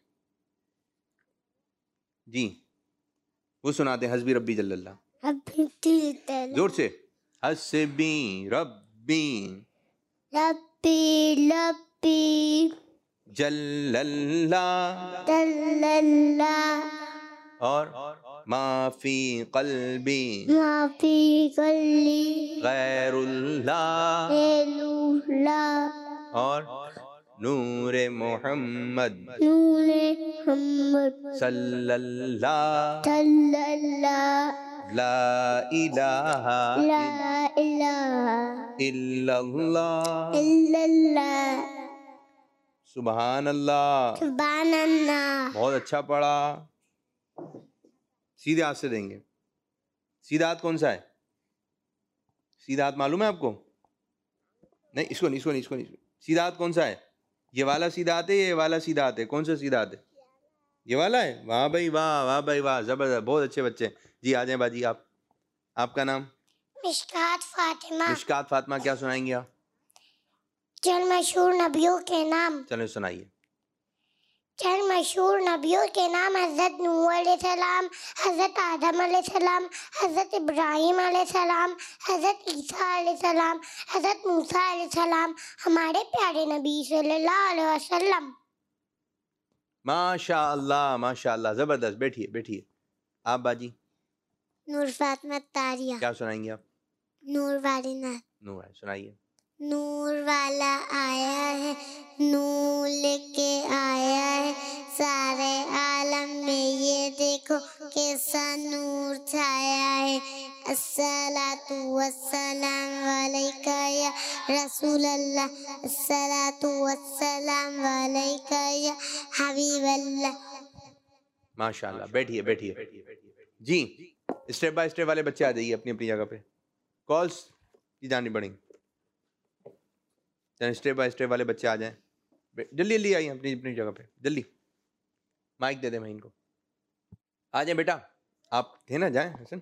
جی وہ سناتے ہیں حسبی ربی جل اللہ. زور سے. حسبی ربی ربی ربی جل اللہ جل اللہ اور ما فی قلبی ما فی قلبی غیر اللہ غیر اللہ اور نور محمد نور محمد صلی اللہ صلی اللہ لا الہ لا الہ الا اللہ الا اللہ. سبحان اللہ سبحان اللہ. بہت اچھا پڑھا. سیدھے ہاتھ سے دیں گے. سیدھا ہاتھ کون سا ہے؟ سیدھا ہاتھ معلوم ہے آپ کو؟ نہیں اس کو نہیں اس کو نہیں اس کو نہیں. سیدھا ہاتھ کون سا ہے؟ یہ والا سیدھا ہاتھ ہے, یہ والا سیدھا ہاتھ ہے؟ کون سا سیدھا ہاتھ ہے؟ یہ والا ہے. واہ بھائی واہ واہ بھائی واہ زبردست. بہت اچھے بچے. جی آ جائیں باجی آپ. آپ کا نام؟ مشکات فاطمہ. مشکات فاطمہ، کیا سنائیں گے آپ؟ چند مشہور نبیوں کے نام. چلیں سنائیے. چند مشہور نبیوں کے نام: حضرت نوح علیہ السلام، حضرت آدم علیہ السلام، حضرت ابراہیم علیہ السلام، حضرت عیسیٰ علیہ السلام، حضرت موسیٰ علیہ السلام، ہمارے پیارے نبی صلی اللہ علیہ وسلم. ماشاء اللہ ماشاء اللہ، زبردست. بیٹھیے بیٹھیے. آپ باجی؟ نور فاطمہ طاہریہ. کیا سنائیں گے آپ؟ نور والی نعت. نور ہے، سنائیے. نور والا آیا ہے، نور لے کے آیا ہے، سارے عالم میں یہ دیکھو کیسا نور چھایا ہے. الصلاۃ والسلام علیکہ یا رسول اللہ، الصلاۃ والسلام علیکہ یا حبیب اللہ. ماشاء اللہ. بیٹھیے بیٹھیے. جی اسٹیپ بائی اسٹیپ والے بچے آ جائیے اپنی اپنی جگہ پہ. کالس کی جانی پڑیں گی. اسٹیپ بائی اسٹیپ والے بچے آ جائیں. جلدی جلدی آئیے اپنی اپنی جگہ پہ جلدی. مائک دے دیں میں ان کو. آ جائیں بیٹا. آپ تھے نا، جائیں. حسن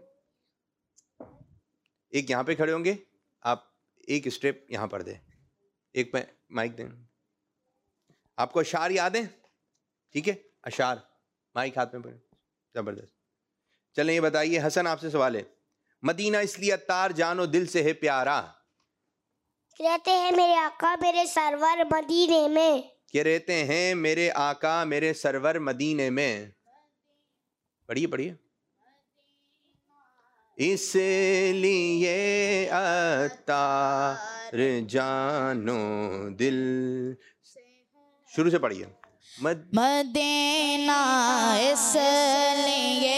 ایک یہاں پہ کھڑے ہوں گے، آپ ایک اسٹیپ یہاں پر دیں. ایک پہ مائک دیں. آپ کو اشعار یاد ہیں؟ ٹھیک ہے، اشعار. مائک ہاتھ میں پڑے. زبردست. چلیں یہ بتائیے، حسن آپ سے سوال ہے. مدینہ اس لیے عطار جانو دل سے ہے پیارا. رہتے ہیں میرے آقا میرے سرور مدینے میں. کہ رہتے ہیں میرے آقا میرے سرور مدینے میں. پڑھیے پڑھیے. اس لیے عطار جانو دل. شروع سے پڑھیے. مدینہ اس لیے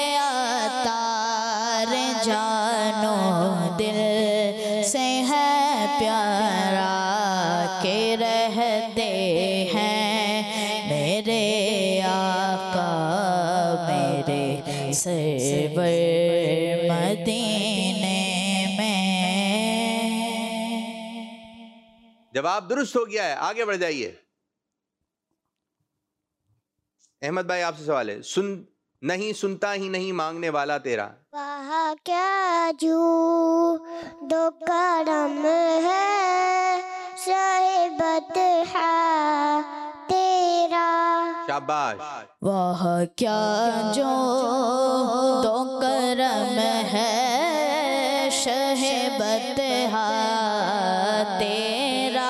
عطار جانو دل سے ہے پیارا، کہ رہتے ہیں میرے آقا میرے سرور مدینے میں. جواب درست ہو گیا ہے، آگے بڑھ جائیے. احمد بھائی آپ سے سوال ہے. سن نہیں سنتا ہی نہیں مانگنے والا تیرا. وہاں کیا جو دو کرم ہے صاحبت ہے تیرا. شاباش. واہ کیا جو دو کرم ہے شہبت تیرا.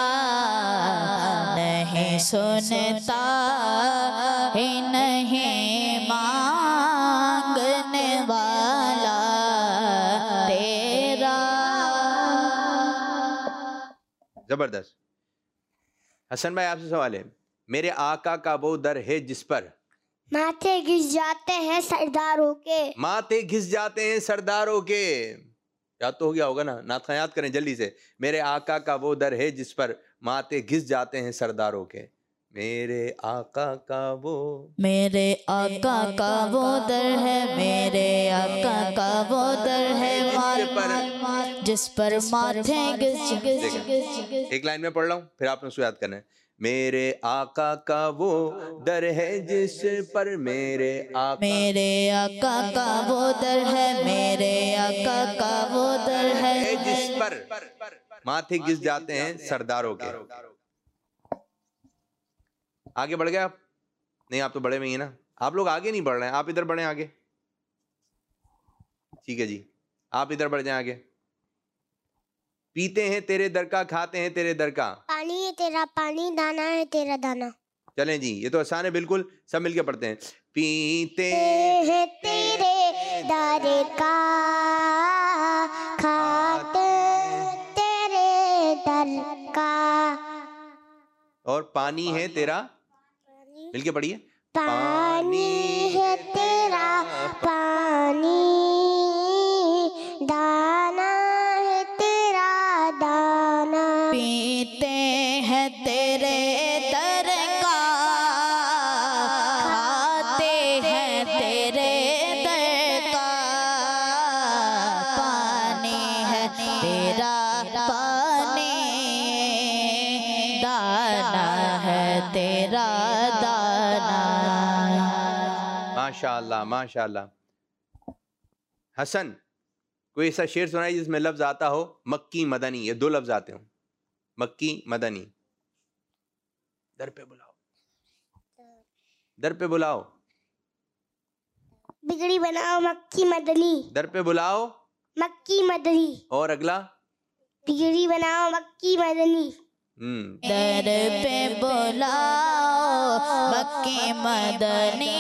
نہیں سنتا ہی نہیں مانگنے والا تیرا. زبردست. حسن بھائی آپ سے سوال ہے. میرے آقا کا وہ در ہے جس پر ماتھے گھس جاتے ہیں سرداروں کے. ماتھے گھس جاتے ہیں سرداروں کے. یاد تو ہو گیا ہوگا نا، نعت یاد کریں جلدی سے. میرے آقا کا وہ در ہے جس پر ماتھے گھس جاتے ہیں سرداروں کے. میرے آقا کا وہ میرے آقا کا وہ در ہے، میرے آقا کا وہ در ہے جس پر ماتھے گھس گھس گھس. ایک لائن میں پڑھ رہا ہوں پھر آپ نے اس کو یاد کرنا ہے. میرے آقا کا وہ در ہے جس پر میرے آقا میرے آقا کا وہ در ہے، میرے آقا کا وہ در ہے جس پر ماتھے گھس جاتے ہیں سرداروں کے. آگے بڑھ گئے آپ؟ نہیں آپ تو بڑے میں ہی نا. آپ لوگ آگے نہیں بڑھ رہے ہیں، آپ ادھر بڑھیں آگے. ٹھیک ہے جی، آپ ادھر بڑھ جائیں آگے. پیتے ہیں تیرے در کا، کھاتے ہیں تیرے در کا. پانی ہے تیرا پانی، دانا ہے تیرا دانا. چلیں جی یہ تو آسان ہے بالکل، سب مل کے پڑھتے ہیں. پیتے ہیں تیرے در کا، کھاتے تیرے در کا. اور پانی ہے تیرا، مل کے پڑھیے. پانی ہے تیرا پانی، دانا ہے تیرا دانا. پیتے ہیں تیرے در کا، کھاتے ہیں تیرے در کا. پانی ہے تیرا پانی، دانا ہے تیرا دانا. ماشاء اللہ ماشاء اللہ. حسن کوئی ایسا شعر سنائے جس میں لفظ آتا ہو مکی مدنی، یہ دو لفظ آتے ہوں، مکی مدنی. در پہ بلاؤ، در پہ بلاؤ. بگڑی بناؤ مکی مدنی. در پہ بلاؤ مکی مدنی. اور اگلا بگڑی بناؤ مکی مدنی. در پہ بلاؤ مکی مدنی،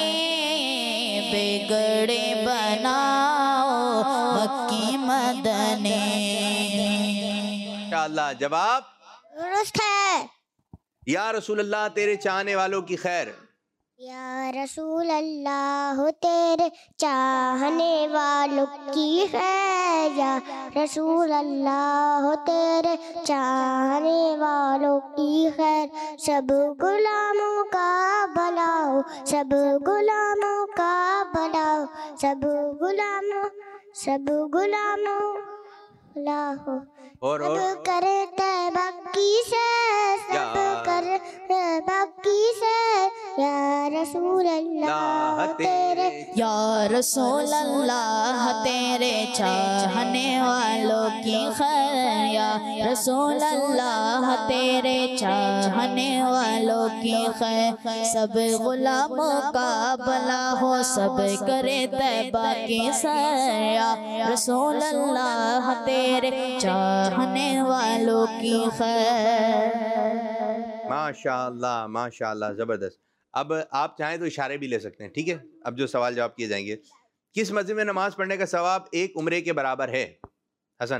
بگڑے بناؤ مکی مدنی. انشاءاللہ. جواب درست ہے. یا رسول اللہ تیرے چاہنے والوں کی خیر. یا رسول اللہ تیرے چاہنے والوں کی خیر. یا رسول اللہ تیرے چاہنے والوں کی خیر. سب غلاموں کا بلاؤ، سب غلاموں کا بلاؤ، سب غلاموں سب غلاموں لاہو. اور اور سب کرے طیبہ کی سیر، سب کرے طیبہ کی سیر. یا رسول اللہ تیرے یا رسول اللہ تیرے چاہنے والوں کی خیر. یا رسول اللہ تیرے چاہنے والوں کی خیر. سب غلاموں کا بھلا ہو، سب کرے طیبہ کی سیر. یا رسول اللہ تیرے چاہنے والوں کی خیر. ماشاء اللہ ماشاء اللہ، زبردست. اب آپ چاہیں تو اشارے بھی لے سکتے ہیں، ٹھیک ہے. اب جو سوال جواب کیے جائیں گے. کس مسجد میں نماز پڑھنے کا ثواب ایک عمرے کے برابر ہے؟ حسن.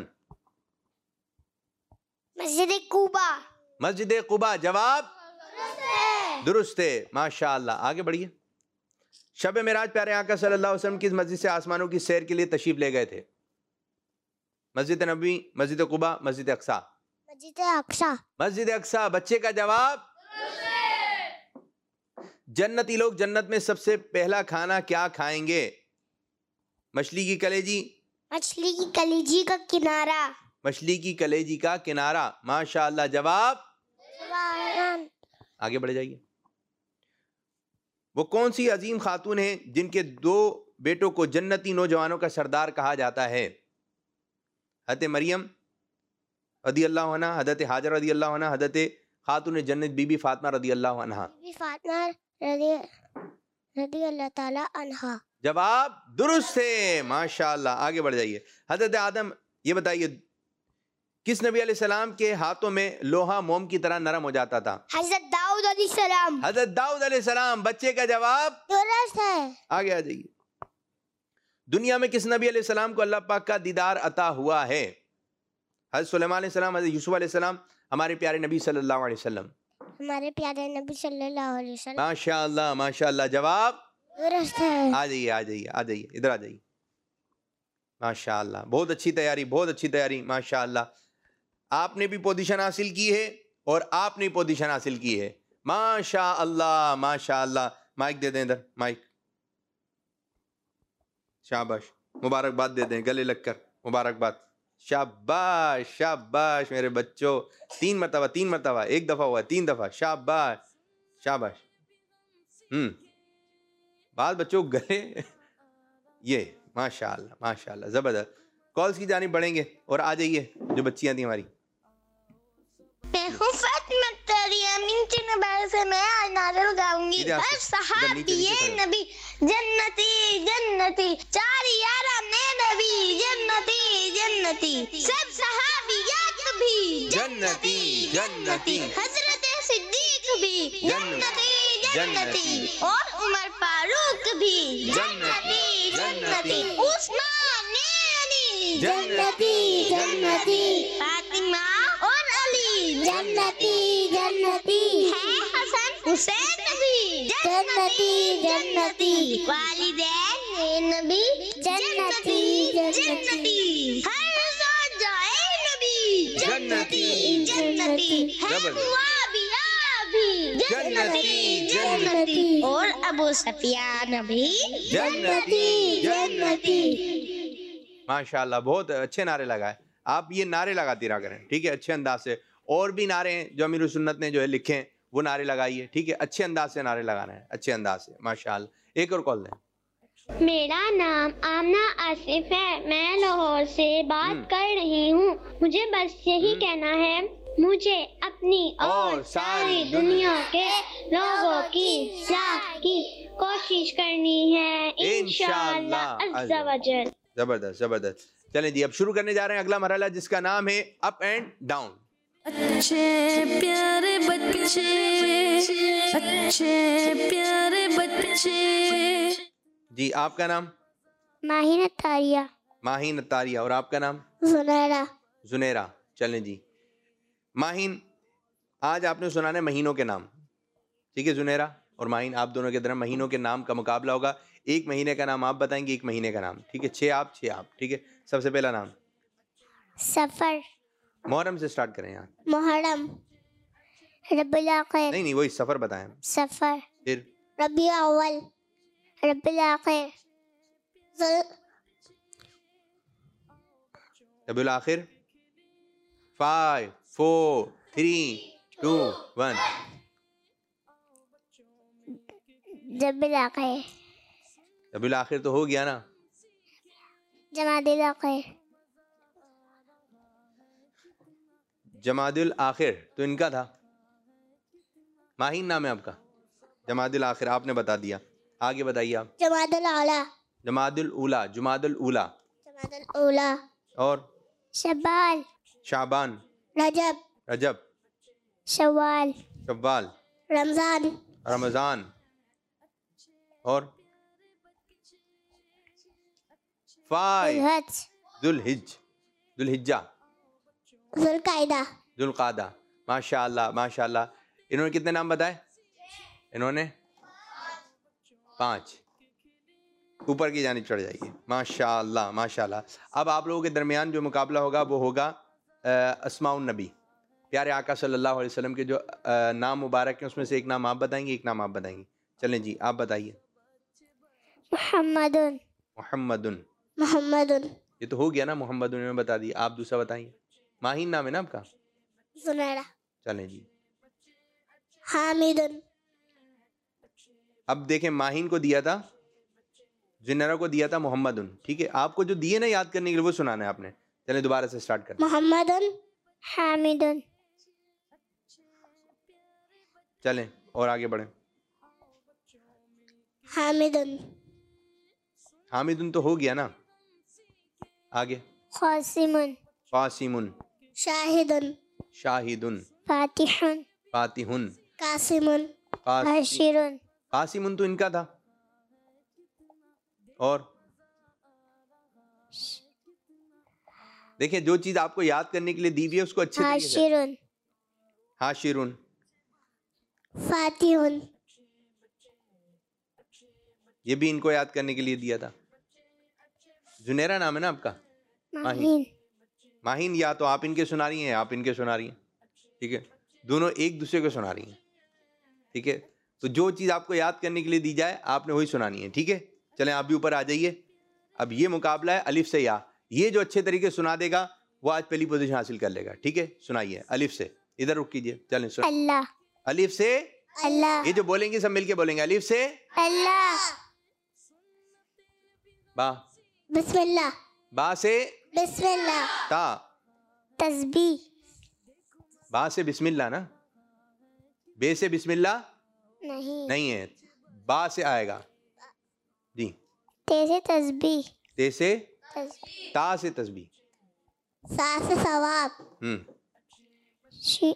مسجد قباء. مسجد قباء. جواب درست ہے. ماشاء اللہ. آگے بڑھیے. شب معراج پیارے آقا صلی اللہ علیہ وسلم کس مسجد سے آسمانوں کی سیر کے لیے تشریف لے گئے تھے؟ مسجد نبوی، مسجد قباء، مسجد اقصی. مسجد اقصی. مسجد اقصی. بچے کا جواب. جنتی لوگ جنت میں سب سے پہلا کھانا کیا کھائیں گے؟ مچھلی کی کلیجی. مچھلی کی کلیجی کا کنارہ. مچھلی کی کلیجی کا کنارہ. ماشاء اللہ. جواب. آگے بڑھ جائیے. وہ کون سی عظیم خاتون ہیں جن کے دو بیٹوں کو جنتی نوجوانوں کا سردار کہا جاتا ہے؟ حضرت مریم رضی اللہ عنہ، حضرت حاجر رضی اللہ عنہ، حضرت خاتون جنت بی بی فاطمہ رضی اللہ عنہ. بی فاطمہ رضی رضی اللہ تعالی عنہ. جواب درست ہے. ماشاء اللہ. آگے بڑھ جائیے. حضرت آدم، یہ بتائیے کس نبی علیہ السلام کے ہاتھوں میں لوہا موم کی طرح نرم ہو جاتا تھا؟ حضرت داؤد علیہ السلام. حضرت داؤد علیہ السلام. بچے کا جواب درست ہے. آگے آ جائیے. دنیا میں کس نبی علیہ السلام کو اللہ پاک کا دیدار عطا ہوا ہے؟ حضرت سلیمان علیہ السلام، حضرت یوسف علیہ السلام، ہمارے پیارے نبی صلی اللہ علیہ وسلم. ہمارے پیارے نبی صلی اللہ علیہ وسلم. ماشاء اللہ ماشاء اللہ. جواب درست ہے. آ جائیے آ جائیے آ جائیے ادھر آ جائیے. ماشاء اللہ. بہت اچھی تیاری، بہت اچھی تیاری. ماشاء اللہ. آپ نے بھی پوزیشن حاصل کی ہے اور آپ نے پوزیشن حاصل کی ہے. ماشاء اللہ ماشاء اللہ. مائک دے دیں ادھر، مائک. شاباش. مبارکباد دے دیں گلے لگ کر. مبارکباد. شاباش شاباش میرے بچوں. تین مرتبہ تین مرتبہ ایک دفعہ ہوا، تین دفعہ. شاباش شاباش. ہم بعض بچوں گلے یہ. ماشاء اللہ ماشاء اللہ. زبردست. کالز کی جانب بڑھیں گے اور آ جائیے جو بچیاں تھیں ہماری. میں ہوں فاطمہ تیری امین کے نبی سے میں آج نعرہ لگاؤں گی. ہر صحابی نبی جنتی جنتی، چار یارہ میں نبی جنتی جنتی، سب صحابیات بھی جنتی جنتی، حضرت صدیق بھی جنتی جنتی، اور عمر فاروق بھی جنتی جنتی، عثمان علی جنتی جنتی، فاطمہ اور علی جنتی جنتی، ہے حسن حسین بھی جنتی جنتی، والدین نبی جنتی جنتی، ہر زوجائے نبی جنتی جنتی، ہے معاویہ بھی جنتی جنتی، اور ابو سفیان بھی جنتی جنتی. ماشاء اللہ. بہت اچھے نعرے لگائے. آپ یہ نعرے لگاتی رہا کریں، ٹھیک ہے، اچھے انداز سے. اور بھی نعرے ہیں جو امیر السنت نے جو ہے لکھے ہیں، وہ نعرے لگائیے، ٹھیک ہے. اچھے انداز سے نعرے لگانا ہے، اچھے انداز سے. ماشاء اللہ. ایک اور کال دیں. میرا نام آمنہ آصف ہے، میں لاہور سے بات کر رہی ہوں. مجھے بس یہی کہنا ہے، مجھے اپنی اور ساری دنیا کے لوگوں کی اصلاح کی کوشش کرنی ہے انشاءاللہ عز و جل. زبردست زبردست. چلیں جی اب شروع کرنے جا رہے ہیں اگلا مرحلہ جس کا نام ہے اپ اینڈ ڈاؤن. اچھے پیارے بچے، اچھے پیارے بچے. جی آپ کا نام؟ ماہین اتاریہ. ماہین اتاریہ. اور آپ کا نام؟ زنیرہ. زنیرہ. چلیں جی ماہین آج آپ نے سنانا ہے مہینوں کے نام. ٹھیک ہے زنیرہ اور ماہین آپ دونوں کے درمیان مہینوں کے نام کا مقابلہ ہوگا. ایک مہینے کا نام آپ بتائیں گے، ایک مہینے کا نام. ٹھیک ہے چھ آپ چھ آپ. ٹھیک ہے سب سے پہلا نام سفر. محرم سے سٹارٹ کریں. یہاں محرم. ربیع الاخر. نہیں نہیں وہی سفر بتائیں. سفر. پھر ربیع اول. ربیع الاخر. ربیع الاخر. Five four three two one. ربیع الاخر. ربیع الاخر تو ہو گیا نا. جمادی الاخر. جمادی الاخر تو ان کا تھا. ماہین نام ہے آپ کا. جمادی الاخر آپ نے بتا دیا. آگے بتائیے آپ. جمادی الاولی. جمادی الاولی. جمادی الاولی. جمادی الاولی. اور شعبان. شعبان. رجب. رجب. شوال. شوال. رمضان. رمضان. اور فائیو ذوالحج. ذوالحج. ذوالحجہ. ذوالقعدہ. ذوالقعدہ. ماشاء اللہ ماشاء اللہ. انہوں نے کتنے نام بتائے؟ انہوں نے پانچ. اوپر کی جانب چڑھ جائیے. ماشاء اللہ ماشاء اللہ. اب آپ لوگوں کے درمیان جو مقابلہ ہوگا وہ ہوگا اسماء النبی، پیارے آقا صلی اللہ علیہ وسلم کے جو نام مبارک ہیں اس میں سے ایک نام آپ بتائیں گے، ایک نام آپ بتائیں گے. چلیں جی آپ بتائیے. محمد. محمد. محمد. یہ تو ہو گیا نا محمد نے بتا دیا. آپ دوسرا بتائیے. ماہین نام ہے نا آپ کا؟ زنیرہ. چلیں جی. حامد. اب دیکھیں ماہین کو دیا تھا، زنیرہ کو دیا تھا محمد. ٹھیک ہے آپ کو جو دیے نا یاد کرنے کے لیے وہ سنانا ہے آپ نے. چلیں دوبارہ سے سٹارٹ کریں. محمد. حامد. چلیں اور آگے بڑھیں. حامد. حامد تو ہو گیا نا. آگے. قاسم. قاسم. شاہد. شاہد. فاتح. فاتح. قاسم. قاسم. حاشر. قاسم تو ان کا تھا. اور دیکھیں جو چیز آپ کو یاد کرنے کے لیے دی ہوئی ہے اس کو اچھے طریقے سے. حاشر. حاشر. فاتح. یہ بھی ان کو یاد کرنے کے لیے دیا تھا. زنیرہ نام ہے نا آپ کا؟ ماہین. ماہین یا تو آپ ان کے سنا رہی ہیں آپ ان کے سنا رہی ہیں. ٹھیک ہے دونوں ایک دوسرے کو سنا رہی ہیں. ٹھیک ہے تو جو چیز آپ کو یاد کرنے کے لیے دی جائے آپ نے وہی سنانی ہے. ٹھیک ہے چلیں آپ بھی اوپر آ جائیے. اب یہ مقابلہ ہے الف سے یا. یہ جو اچھے طریقے سنا دے گا وہ آج پہلی پوزیشن حاصل کر لے گا. ٹھیک ہے سنائیے الف سے. ادھر رک کیجیے. چلیں سن. اللہ. الف سے. اللہ. یہ جو بولیں گے سب مل کے بولیں گے. الف سے. اللہ. با. بسم اللہ. با سے. بسم اللہ. تا. تسبیح. با سے بسم اللہ نا. بے سے بسم اللہ نہیں نہیں ہے. با سے آئے گا. جی. تے سے تسبیح. تے سے. تسبیح. تا سے تسبیح. سا سے ثواب. ہم شی.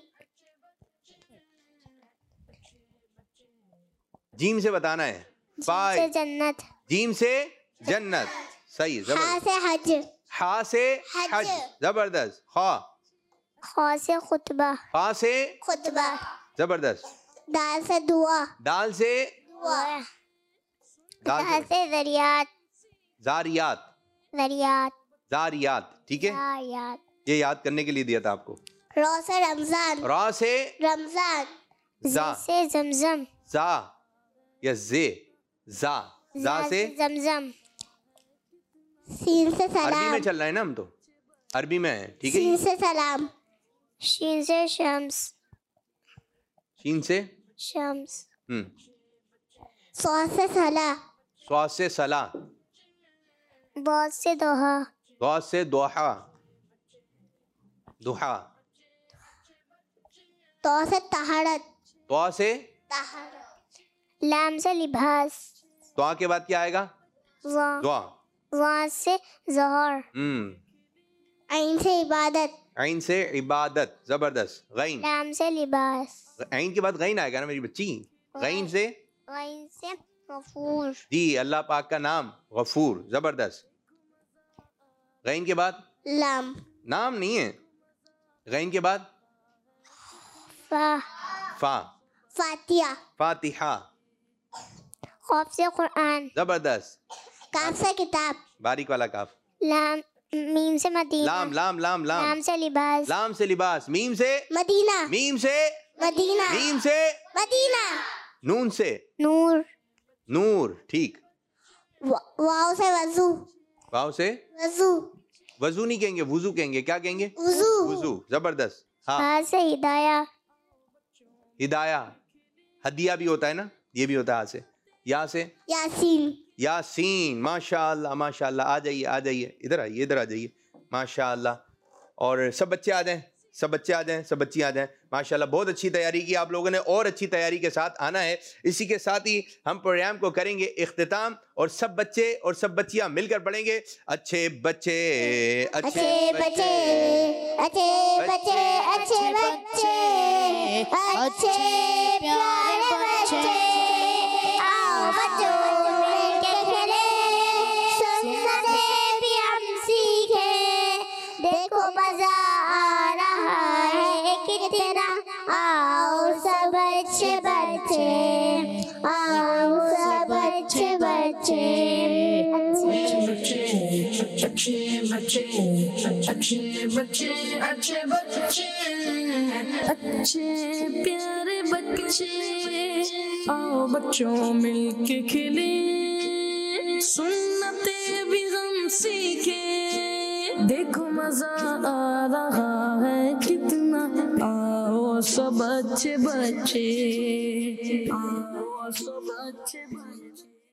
جیم سے بتانا ہے. سے فائے. جنت. جیم سے جنت. صحیح ہا زبردست. سے حج. ہا سے حج. حج. زبردست. خا. خا سے خطبہ. خا سے خطبہ. زبردست. دال سے دعا. دال سے دعا. دال دال سے سے ذریات. زاریات. ذریات. زاریات. ٹھیک ہے ذریات. یہ یاد کرنے کے لیے دیا تھا آپ کو. رو سے رمضان. را سے رمضان. زا. ز سے زمزم. زا یا زے. زا. زا سے زمزم. سین سے عربی میں سلام. چل رہا ہے نا ہم تو عربی میں ہیں. ٹھیک ہے سین سے سلام. شین سے شمس. شین سے شمس. ہم صاد سے صلاح. صاد سے صلاح. بہت سے دوہا. ضاد سے دوحا. دوحا. تو سے طہارت. تو سے طہارت. لام سے لباس. تو کے بعد کیا آئے گا؟ دعا. وہاں سے ظہر. ہم عین سے عبادت. عین سے عبادت. زبردست. غین. لام سے لباس. عین کے بعد غین آئے گا نا میری بچی. غین سے غین سے غفور. جی اللہ پاک کا نام غفور. زبردست. غین کے بعد لام. نام نہیں ہے. غین کے بعد فا. فا. فاتحہ. فاتحہ. خوف سے قرآن. زبردست. کاف سے کتاب. باریک والا کاف. لام. میم سے مدینہ. لام لام لام لام. لام سے لباس. لام سے لباس. میم سے مدینہ. میم سے مدینہ. میم سے مدینہ. نون سے نور. نور. ٹھیک. واو سے وضو. واو سے وضو. وضو نہیں کہیں گے, وضو کہیں گے. کیا کہیں گے؟ وضو. وضو. زبردست. ہاں. ہا سے ہدایہ. ہدایہ. ہدیہ بھی ہوتا ہے نا, یہ بھی ہوتا ہے ہا سے. یا سے یاسین. یاسین. ماشاء اللہ ماشاء اللہ. آ جائیے آ جائیے ادھر آئیے ادھر آ جائیے. ماشاء اللہ. اور سب بچے آ جائیں, سب بچے آ جائیں, سب بچی آ جائیں. ماشاء اللہ بہت اچھی تیاری کی آپ لوگوں نے, اور اچھی تیاری کے ساتھ آنا ہے. اسی کے ساتھ ہی ہم پروگرام کو کریں گے اختتام, اور سب بچے اور سب بچیاں مل کر پڑھیں گے اچھے بچے اچھے بچے اچھے بچے اچھے بچے اچھے پیارے بچے. آؤ بچوں مل کے کھیلیں, سنتیں بھی ہم سیکھیں. دیکھو مزہ آ رہا ہے کتنا. آؤ سب اچھے بچے, آؤ سب اچھے بچے. اچھے بچے اچھے بچے اچھے بچے اچھے پیارے بچے. آؤ بچوں مل کے کھیلیں, سنتیں بھی ہم سیکھیں. دیکھو مزہ آ رہا ہے کتنا. آؤ سب اچھے بچے, آؤ سب اچھے بچے.